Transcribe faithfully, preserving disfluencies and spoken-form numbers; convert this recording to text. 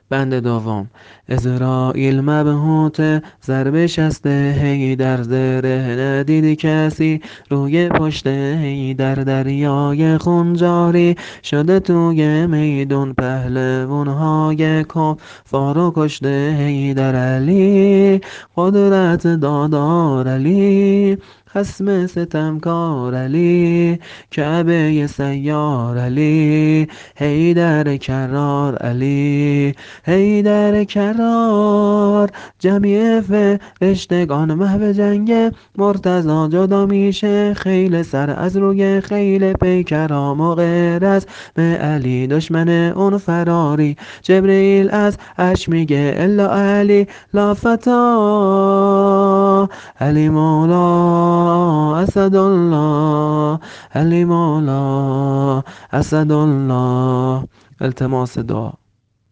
بند دوم: عزراییل مبهوت ضرب شسته هی در زره، ندیدی کسی روی پشت هی در دریای خون جاری شده توی میدون پهلوانهای کفار کشته هی در علی قدرت دادار علی خصم ستمکار علی کعبه سیار علی حیدر کرار علی حیدر کرار. جمعی فرشتگان محو جنگ مرتضی جدا میشه، خیل سر از روی خیل پیکرا مغیر است به علی دشمن اون فراری. جبرئیل از عرش میگه الا علی لا فتا علی مولا اسدالله علی مولا اسدالله. التماس دعا.